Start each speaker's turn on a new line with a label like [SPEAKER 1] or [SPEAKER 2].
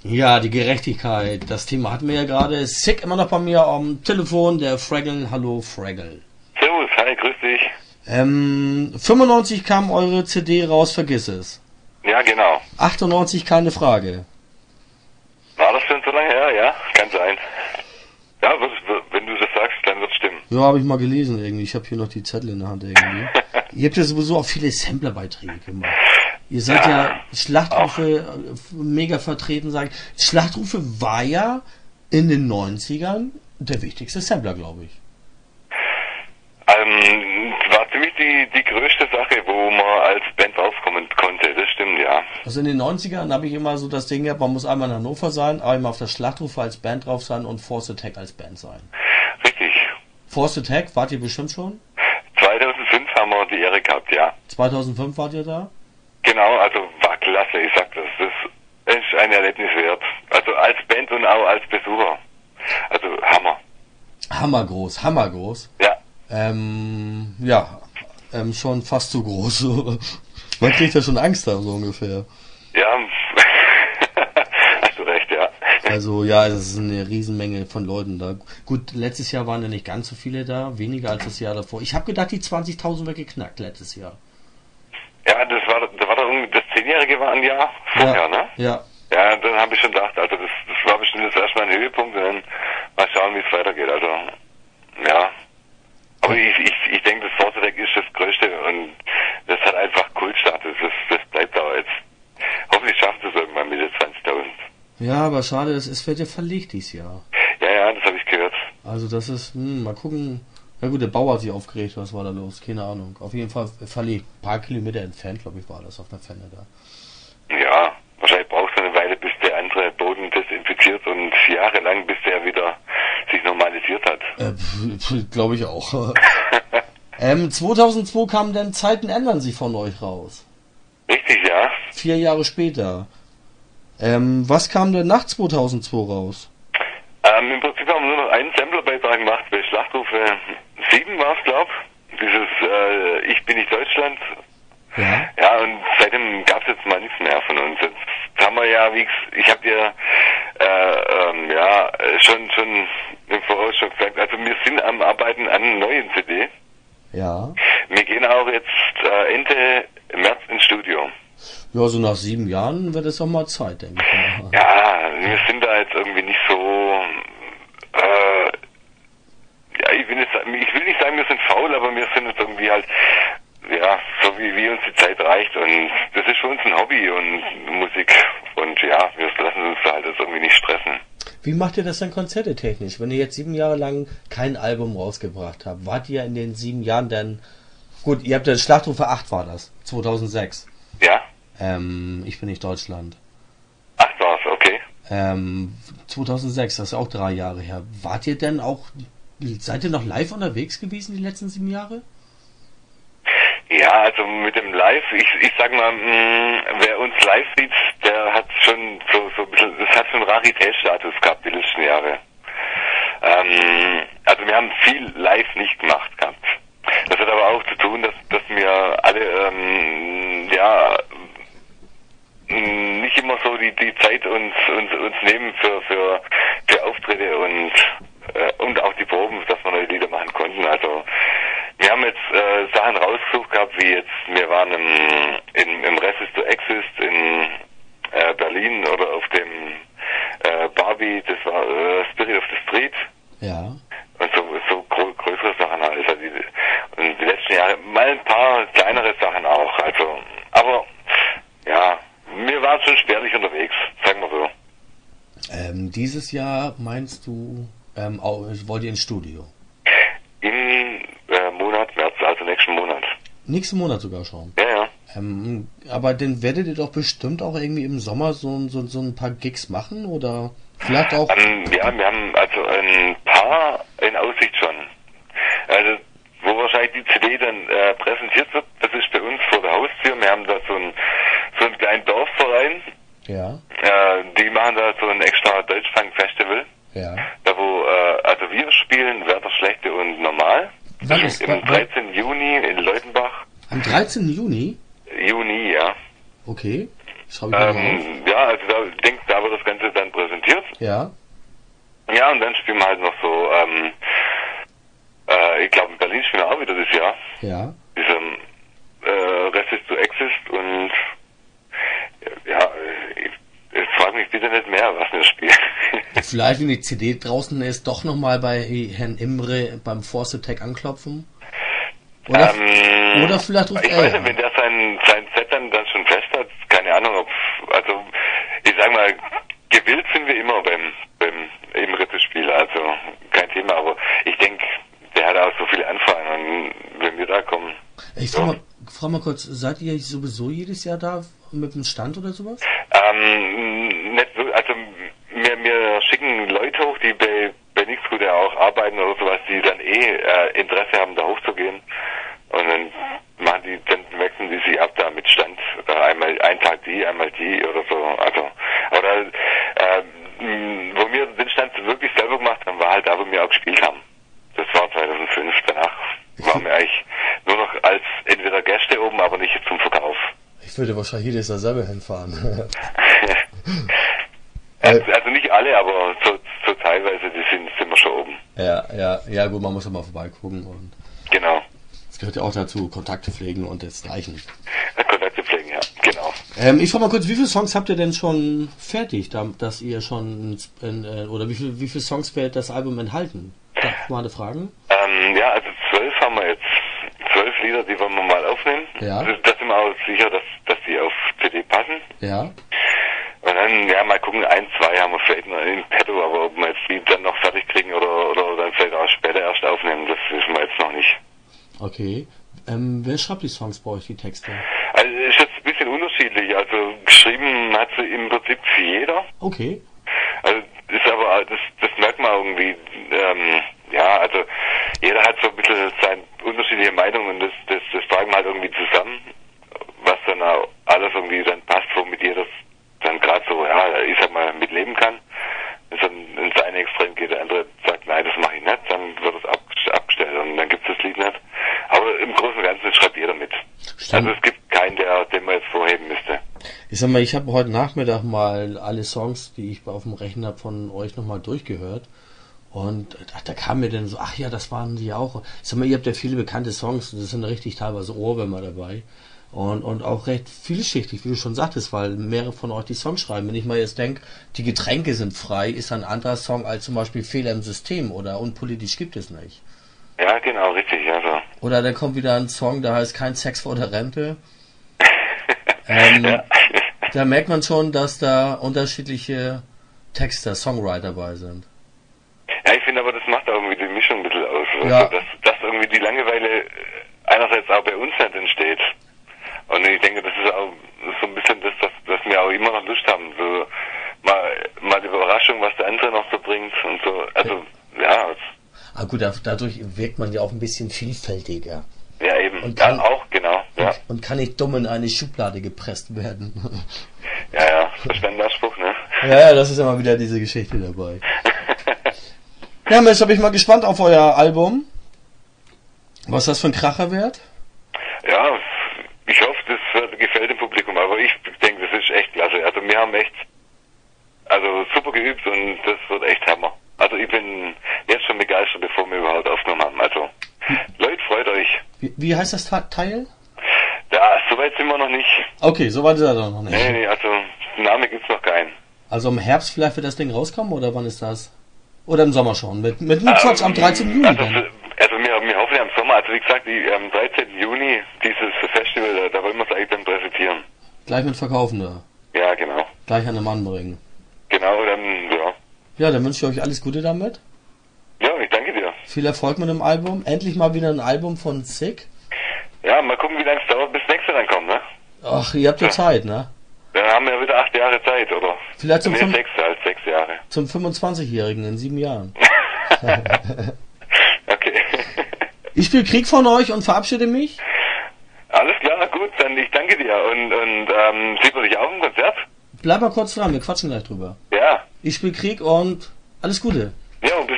[SPEAKER 1] Ja, die Gerechtigkeit. Das Thema hatten wir ja gerade. Sick immer noch bei mir am Telefon, der Fraggle. Hallo Fraggle.
[SPEAKER 2] Servus, hi, grüß dich.
[SPEAKER 1] 95 kam eure CD raus, vergiss es.
[SPEAKER 2] Ja, genau.
[SPEAKER 1] 98 keine Frage.
[SPEAKER 2] War das schon so lange her? Ja, kann sein. Ja, wenn du das sagst, dann wird's stimmen.
[SPEAKER 1] Ja, habe ich mal gelesen irgendwie. Ich habe hier noch die Zettel in der Hand irgendwie. Ihr habt ja sowieso auch viele Samplerbeiträge gemacht. Ihr seid ja Schlachtrufe mega vertreten, sagen. Schlachtrufe war ja in den 90ern der wichtigste Sampler, glaube ich.
[SPEAKER 2] War ziemlich die größte Sache, wo man als Band rauskommen konnte, das stimmt, ja.
[SPEAKER 1] Also in den 90ern habe ich immer so das Ding gehabt, man muss einmal in Hannover sein, einmal auf der Schlachtrufe als Band drauf sein und Force Attack als Band sein.
[SPEAKER 2] Richtig.
[SPEAKER 1] Force Attack, wart ihr bestimmt schon?
[SPEAKER 2] 2005 haben wir die Ehre gehabt, ja.
[SPEAKER 1] 2005 wart ihr da?
[SPEAKER 2] Genau, also war klasse, ich sag das. Das ist ein Erlebnis wert. Also als Band und auch als Besucher. Also Hammer.
[SPEAKER 1] Hammergroß, hammergroß.
[SPEAKER 2] Ja.
[SPEAKER 1] Schon fast zu groß. Man kriegt ja schon Angst da, so ungefähr.
[SPEAKER 2] Ja, hast du recht, ja.
[SPEAKER 1] Also ja, es ist eine Riesenmenge von Leuten da. Gut, letztes Jahr waren ja nicht ganz so viele da, weniger als das Jahr davor. Ich habe gedacht, die 20.000 wäre geknackt letztes Jahr.
[SPEAKER 2] Ja, da war doch irgendwie, das 10-Jährige war ein Jahr vorher, ne?
[SPEAKER 1] Ja.
[SPEAKER 2] Ja, dann habe ich schon gedacht, also das war bestimmt jetzt erstmal ein Höhepunkt und dann mal schauen, wie es weitergeht. Also, ja. Aber ich denke, das Force Attack ist das Größte und das hat einfach Kultstatus. Das bleibt auch jetzt. Hoffentlich schaffen sie es irgendwann mit den 20.000.
[SPEAKER 1] Ja, aber schade, es wird ja verlegt dieses Jahr.
[SPEAKER 2] Ja, das habe ich gehört.
[SPEAKER 1] Also das ist, mal gucken. Ja gut, der Bauer hat sich aufgeregt, was war da los? Keine Ahnung. Auf jeden Fall verlegt. Ein paar Kilometer entfernt, glaube ich, war das auf der Fenne da.
[SPEAKER 2] Ja, wahrscheinlich braucht es eine Weile, bis der andere Boden desinfiziert und jahrelang, bis der wieder sich normalisiert hat.
[SPEAKER 1] Glaube ich auch. 2002 kamen dann Zeiten ändern sich von euch raus.
[SPEAKER 2] Richtig, ja.
[SPEAKER 1] 4 Jahre später. Was kam denn nach 2002 raus?
[SPEAKER 2] Im Prinzip haben wir nur noch einen Samplerbeitrag gemacht bei Schlachtrufe 7 war es, glaube ich. Dieses Ich bin nicht Deutschland.
[SPEAKER 1] Ja.
[SPEAKER 2] Ja, und seitdem gab es jetzt mal nichts mehr von uns. Jetzt haben wir ja, ich habe dir schon im Voraus schon gesagt, also wir sind am Arbeiten an einer neuen CD.
[SPEAKER 1] Ja.
[SPEAKER 2] Wir gehen auch jetzt Ende März ins Studio.
[SPEAKER 1] Ja, so nach 7 Jahren wird es auch mal Zeit, denke ich.
[SPEAKER 2] Ja, wir sind da jetzt irgendwie nicht so, ich will nicht sagen, wir sind faul, aber wir sind jetzt irgendwie halt, ja, so wie uns die Zeit reicht und das ist für uns ein Hobby und Musik und ja, wir lassen uns da halt jetzt irgendwie nicht stressen.
[SPEAKER 1] Wie macht ihr das dann konzertetechnisch? Wenn ihr jetzt 7 Jahre lang kein Album rausgebracht habt, wart ihr in den 7 Jahren dann, gut, ihr habt ja Schlachtrufe 8 war das, 2006.
[SPEAKER 2] Ja?
[SPEAKER 1] Ich bin nicht Deutschland.
[SPEAKER 2] 8 war's, okay.
[SPEAKER 1] 2006, das ist auch 3 Jahre her. Wart ihr denn auch, seid ihr noch live unterwegs gewesen die letzten 7 Jahre?
[SPEAKER 2] Ja, also mit dem Live, ich sag mal, wer uns live sieht, der hat schon so ein bisschen, das hat schon Raritätsstatus gehabt die letzten Jahre. Also wir haben viel live nicht gemacht gehabt. Das hat aber auch zu tun, dass wir alle, nicht immer so die Zeit uns nehmen für Auftritte und auch die Proben, dass wir neue Lieder machen konnten. Also wir haben jetzt Sachen rausgesucht gehabt, wie jetzt, wir waren im Resist to Exist in Berlin oder auf dem Barbie, das war Spirit of the Street.
[SPEAKER 1] Ja.
[SPEAKER 2] Und so größere Sachen halt. Also und die letzten Jahre mal ein paar kleinere Sachen auch. Also, aber ja, wir waren schon spärlich unterwegs, sagen wir so.
[SPEAKER 1] Dieses Jahr meinst du, wollt ihr ins Studio?
[SPEAKER 2] Im Monat März, also nächsten Monat.
[SPEAKER 1] Nächsten Monat sogar schon?
[SPEAKER 2] Ja.
[SPEAKER 1] Aber dann werdet ihr doch bestimmt auch irgendwie im Sommer so ein paar Gigs machen oder vielleicht auch...
[SPEAKER 2] Wir haben also ein paar in Aussicht schon. Also wo wahrscheinlich die CD dann präsentiert wird, das ist bei uns vor der Haustür. Wir haben da so einen kleinen Dorfverein.
[SPEAKER 1] Ja.
[SPEAKER 2] Die machen da so ein extra Deutschfunk-Festival.
[SPEAKER 1] Ja.
[SPEAKER 2] Da wo also wir spielen Werther Schlechte und Normal.
[SPEAKER 1] Wann ist
[SPEAKER 2] Am 13. Juni in Leutenbach.
[SPEAKER 1] Am 13. Juni?
[SPEAKER 2] Juni, ja.
[SPEAKER 1] Okay. Schreibe ich mal auf.
[SPEAKER 2] Ja, also da wird das Ganze
[SPEAKER 1] Ja.
[SPEAKER 2] Ja, und dann spielen wir halt noch so, ich glaube in Berlin spielen wir auch wieder das Jahr.
[SPEAKER 1] Ja.
[SPEAKER 2] Diesem Resist to Exist und ja, ich frage mich bitte nicht mehr, was wir spielen.
[SPEAKER 1] Vielleicht, wenn die CD draußen ist, doch nochmal bei Herrn Imre beim Force Attack anklopfen? Oder vielleicht ruft
[SPEAKER 2] ich weiß nicht, wenn der sein Set dann schon fest hat, keine Ahnung, also ich sag mal, gewillt sind wir immer beim Imre-Spiel, also kein Thema, aber ich denke, der hat auch so viele Anfragen und wenn wir da kommen.
[SPEAKER 1] Ich frage mal kurz, seid ihr sowieso jedes Jahr da mit dem Stand oder sowas?
[SPEAKER 2] Nicht so, also wir schicken Leute hoch, die bei Nixcrude auch arbeiten oder sowas, die dann Interesse haben, da hochzugehen. Und dann wechseln die sich ab da mit Stand. Einmal einen Tag einmal die oder so. Also, oder wo wir den Stand wirklich selber gemacht haben, war halt da, wo wir auch gespielt haben. Das war 2005. Danach waren wir eigentlich nur noch als entweder Gäste oben, aber nicht zum Verkauf.
[SPEAKER 1] Ich würde wahrscheinlich jedes Jahr selber hinfahren.
[SPEAKER 2] Also nicht alle, aber so teilweise, die sind wir schon oben.
[SPEAKER 1] Ja, gut, man muss ja mal vorbeigucken und.
[SPEAKER 2] Genau.
[SPEAKER 1] Das gehört ja auch dazu, Kontakte pflegen und desgleichen.
[SPEAKER 2] Kontakte pflegen, ja, genau.
[SPEAKER 1] Ich frage mal kurz, wie viele Songs habt ihr denn schon fertig, dass ihr schon, oder wie viele Songs wird das Album enthalten? Darf ich mal eine Frage?
[SPEAKER 2] Ja, also 12 haben wir jetzt. 12 Lieder, die wollen wir mal aufnehmen.
[SPEAKER 1] Ja.
[SPEAKER 2] Also, da sind wir auch sicher, dass die auf CD passen.
[SPEAKER 1] Ja.
[SPEAKER 2] Und dann, ja, mal gucken, 1, 2 haben wir vielleicht noch in petto, aber ob wir jetzt die dann noch fertig kriegen oder dann vielleicht auch später erst aufnehmen, das wissen wir jetzt noch nicht.
[SPEAKER 1] Okay. Wer schreibt die Songs bei euch, die Texte?
[SPEAKER 2] Also, ist jetzt ein bisschen unterschiedlich. Also, geschrieben hat sie im Prinzip jeder.
[SPEAKER 1] Okay.
[SPEAKER 2] Also, ist aber, das merkt man irgendwie, ja, also, jeder hat so ein bisschen seine unterschiedliche Meinung und das tragen wir halt irgendwie zusammen, was dann auch alles irgendwie dann passt, womit jeder dann gerade so, ja, ich sag mal, mitleben kann. Wenn es dann in seine Extrem geht, der andere sagt, nein, das mache ich nicht, dann wird es abgestellt und dann gibt es das Lied nicht. Aber im Großen und Ganzen schreibt jeder mit.
[SPEAKER 1] Stimmt.
[SPEAKER 2] Also es gibt keinen, den man jetzt vorheben müsste.
[SPEAKER 1] Ich sag mal, ich habe heute Nachmittag mal alle Songs, die ich auf dem Rechner habe, von euch nochmal durchgehört. Und da kam mir dann so, ach ja, das waren die auch. Ich sag mal, ihr habt ja viele bekannte Songs, das sind richtig teilweise Ohrwürmer dabei. Und auch recht vielschichtig, wie du schon sagtest, weil mehrere von euch die Songs schreiben. Wenn ich mal jetzt denke, die Getränke sind frei, ist ein anderer Song als zum Beispiel Fehler im System oder Unpolitisch gibt es nicht.
[SPEAKER 2] Ja, genau, richtig, also.
[SPEAKER 1] Oder dann kommt wieder ein Song, der heißt Kein Sex vor der Rente.
[SPEAKER 2] Ja.
[SPEAKER 1] Da merkt man schon, dass da unterschiedliche Texter, Songwriter dabei sind.
[SPEAKER 2] Ja, ich finde aber, das macht auch irgendwie die Mischung ein bisschen aus.
[SPEAKER 1] Ja.
[SPEAKER 2] Also, dass irgendwie die Langeweile einerseits auch bei uns nicht entsteht. Und ich denke, das ist auch so ein bisschen das, dass wir auch immer noch Lust haben. So mal die Überraschung, was der andere noch so bringt und so. Also, ja.
[SPEAKER 1] Ah gut, dadurch wirkt man ja auch ein bisschen vielfältiger.
[SPEAKER 2] Ja, eben.
[SPEAKER 1] Und kann,
[SPEAKER 2] ja, auch, genau. Ja.
[SPEAKER 1] Und kann nicht dumm in eine Schublade gepresst werden.
[SPEAKER 2] Ja, verstandener Spruch, ne?
[SPEAKER 1] Ja, das ist immer wieder diese Geschichte dabei. Ja, Mensch, bin ich mal gespannt auf euer Album. Was das für ein Kracher wird?
[SPEAKER 2] Ja, ich hoffe, das gefällt dem Publikum, aber ich denke, das ist echt klasse. Also wir haben echt super geübt und das wird echt Hammer. Also ich bin jetzt schon begeistert, bevor wir überhaupt aufgenommen haben. Also Leute, freut euch.
[SPEAKER 1] Wie heißt das Teil?
[SPEAKER 2] Ja, soweit sind wir noch nicht.
[SPEAKER 1] Okay, soweit ist er doch noch nicht.
[SPEAKER 2] Nee, also den Namen gibt's noch keinen.
[SPEAKER 1] Also im Herbst vielleicht wird das Ding rauskommen oder wann ist das? Oder im Sommer schon? Mit Quatsch am 13. Juni
[SPEAKER 2] also,
[SPEAKER 1] dann?
[SPEAKER 2] Also wir hoffen ja im Sommer, also wie gesagt, am 13. Juni dieses Festival, da wollen wir es eigentlich dann präsentieren.
[SPEAKER 1] Gleich mit Verkaufen da?
[SPEAKER 2] Ja, genau.
[SPEAKER 1] Gleich an den Mann bringen?
[SPEAKER 2] Genau, dann, ja.
[SPEAKER 1] Ja, dann wünsche ich euch alles Gute damit.
[SPEAKER 2] Ja, ich danke dir.
[SPEAKER 1] Viel Erfolg mit dem Album. Endlich mal wieder ein Album von Sick.
[SPEAKER 2] Ja, mal gucken, wie lange es dauert, bis nächste dann kommt, ne?
[SPEAKER 1] Ach, ihr habt ja Zeit, ne?
[SPEAKER 2] Dann haben wir wieder 8 Jahre Zeit, oder?
[SPEAKER 1] Vielleicht zum
[SPEAKER 2] 6 Jahre.
[SPEAKER 1] Zum 25-Jährigen in 7 Jahren.
[SPEAKER 2] Okay.
[SPEAKER 1] Ich spiele Krieg von euch und verabschiede mich.
[SPEAKER 2] Alles klar, gut, dann ich danke dir. Und sieht man dich auch im Konzert?
[SPEAKER 1] Bleib mal kurz dran, wir quatschen gleich drüber.
[SPEAKER 2] Ja.
[SPEAKER 1] Ich spiele Krieg und alles Gute.
[SPEAKER 2] Ja, und